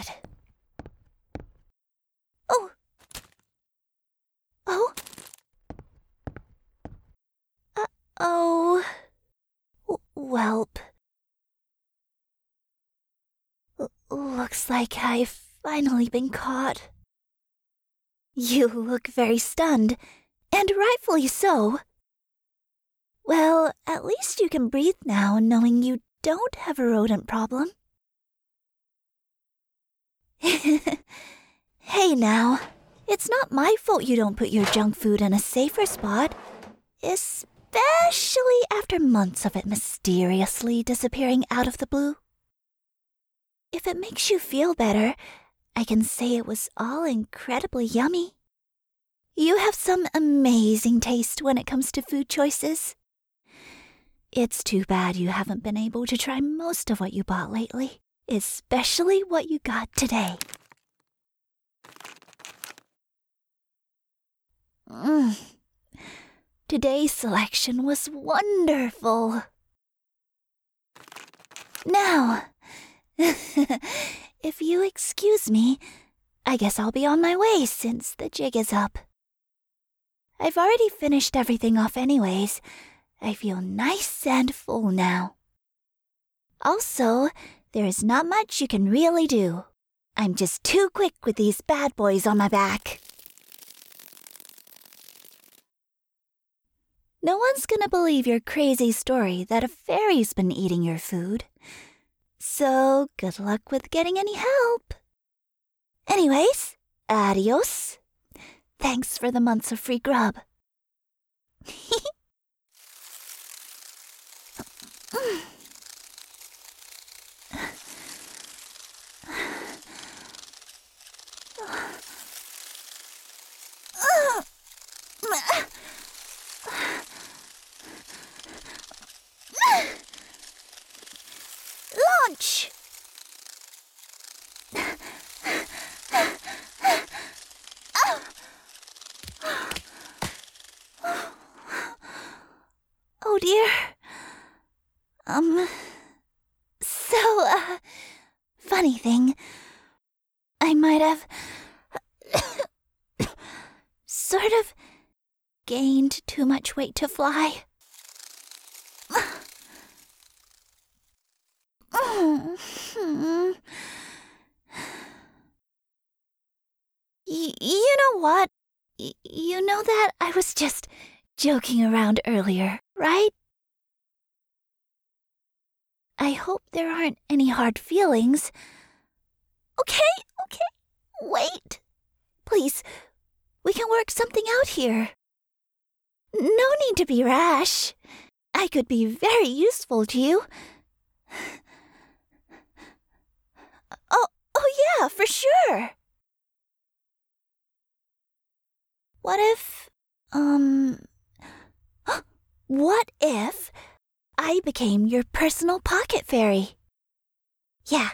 God. Oh. Oh. Uh-oh. Welp. Looks like I've finally been caught. You look very stunned, and rightfully so. Well, at least you can breathe now, knowing you don't have a rodent problem. Hey now, it's not my fault you don't put your junk food in a safer spot, especially after months of it mysteriously disappearing out of the blue. If it makes you feel better, I can say it was all incredibly yummy. You have some amazing taste when it comes to food choices. It's too bad you haven't been able to try most of what you bought lately, especially what you got today. Today's selection was wonderful. Now, if you excuse me, I guess I'll be on my way since the jig is up. I've already finished everything off anyways. I feel nice and full now. Also, there is not much you can really do. I'm just too quick with these bad boys on my back. No one's gonna believe your crazy story that a fairy's been eating your food. So, good luck with getting any help. Anyways, adios. Thanks for the months of free grub. Launch! Oh dear. Funny thing, I might have sort of gained too much weight to fly. You know what? You know that I was just joking around earlier, right? I hope there aren't any hard feelings. Okay, wait. Please, we can work something out here. No need to be rash. I could be very useful to you. Oh yeah, for sure. What if I became your personal pocket fairy? Yeah.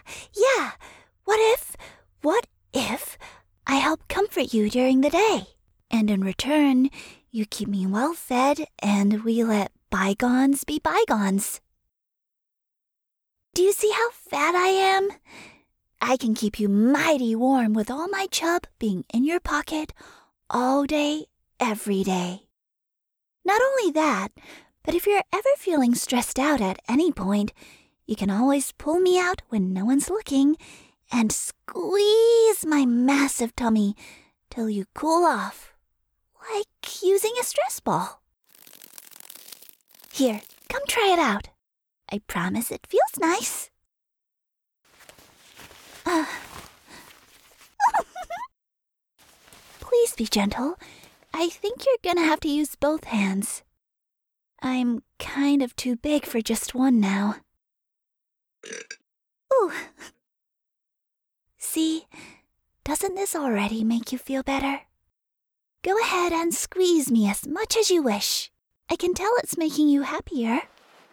What if I help comfort you during the day? And in return, you keep me well fed and we let bygones be bygones. Do you see how fat I am? I can keep you mighty warm with all my chub being in your pocket all day, every day. Not only that, but if you're ever feeling stressed out at any point, you can always pull me out when no one's looking and squeeze my massive tummy till you cool off, like using a stress ball. Here, come try it out. I promise it feels nice. Please be gentle. I think you're gonna have to use both hands. I'm kind of too big for just one now. Ooh. See, doesn't this already make you feel better? Go ahead and squeeze me as much as you wish. I can tell it's making you happier.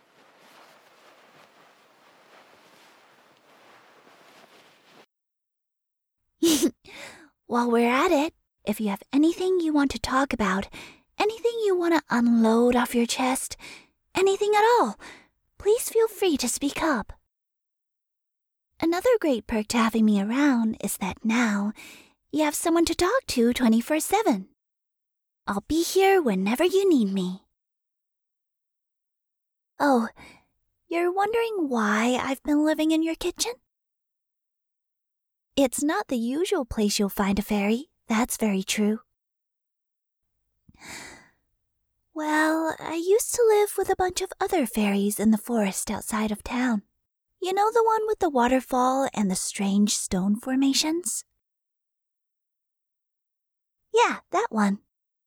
While we're at it, if you have anything you want to talk about, anything you want to unload off your chest, anything at all, please feel free to speak up. Another great perk to having me around is that now you have someone to talk to 24/7. I'll be here whenever you need me. Oh, you're wondering why I've been living in your kitchen? It's not the usual place you'll find a fairy, that's very true. Well, I used to live with a bunch of other fairies in the forest outside of town. You know the one with the waterfall and the strange stone formations? Yeah, that one.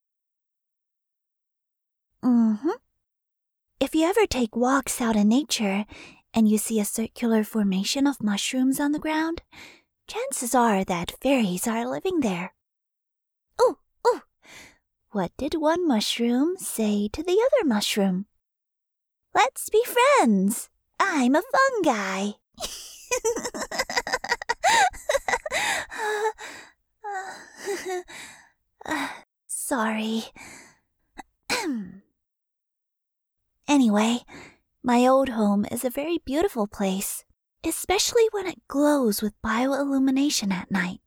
If you ever take walks out in nature and you see a circular formation of mushrooms on the ground, chances are that fairies are living there. Ooh! What did one mushroom say to the other mushroom? Let's be friends. I'm a fungi. Sorry. Anyway, my old home is a very beautiful place, especially when it glows with bioillumination at night.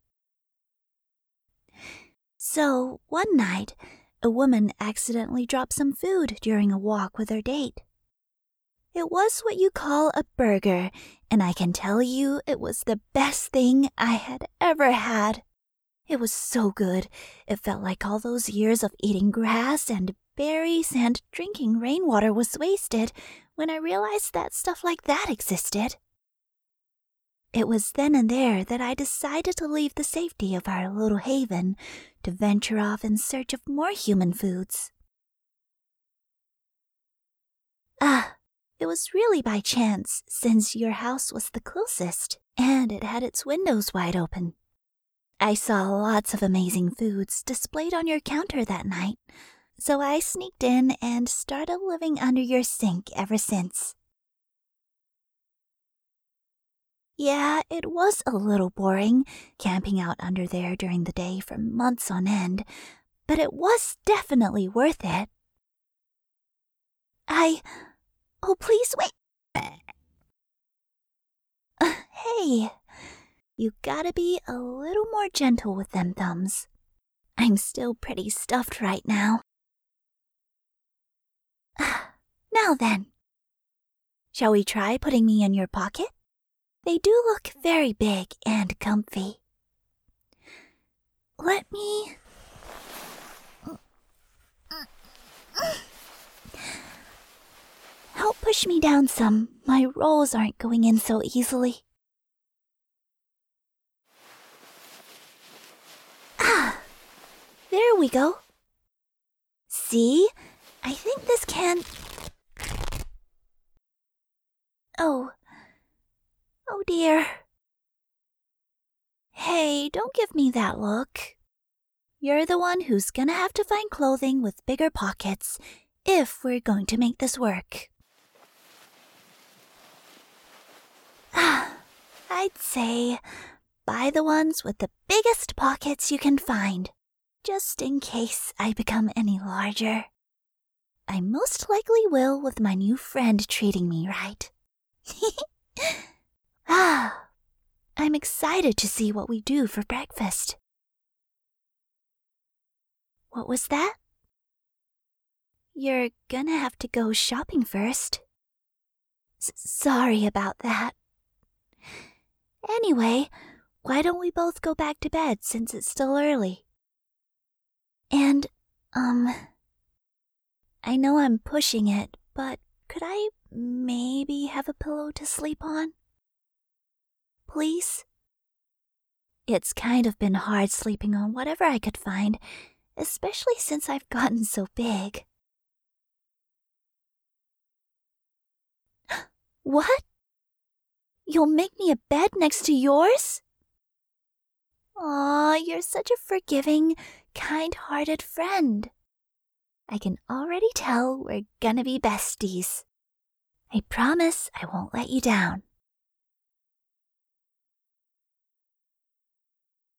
So, one night, a woman accidentally dropped some food during a walk with her date. It was what you call a burger, and I can tell you it was the best thing I had ever had. It was so good, it felt like all those years of eating grass and berries and drinking rainwater was wasted when I realized that stuff like that existed. It was then and there that I decided to leave the safety of our little haven to venture off in search of more human foods. It was really by chance, since your house was the closest, and it had its windows wide open. I saw lots of amazing foods displayed on your counter that night, so I sneaked in and started living under your sink ever since. Yeah, it was a little boring, camping out under there during the day for months on end, but it was definitely worth it. Oh, please wait. Hey, you gotta be a little more gentle with them thumbs. I'm still pretty stuffed right now. Now then, shall we try putting me in your pocket? They do look very big and comfy. Let me... Help push me down some. My rolls aren't going in so easily. There we go. See? I think this can... Oh dear. Hey, don't give me that look. You're the one who's gonna have to find clothing with bigger pockets if we're going to make this work. I'd say buy the ones with the biggest pockets you can find, just in case I become any larger. I most likely will with my new friend treating me right. I'm excited to see what we do for breakfast. What was that? You're gonna have to go shopping first. Sorry about that. Anyway, why don't we both go back to bed since it's still early? And, I know I'm pushing it, but could I maybe have a pillow to sleep on? Please? It's kind of been hard sleeping on whatever I could find, especially since I've gotten so big. What? You'll make me a bed next to yours? Aw, you're such a forgiving, kind-hearted friend. I can already tell we're gonna be besties. I promise I won't let you down.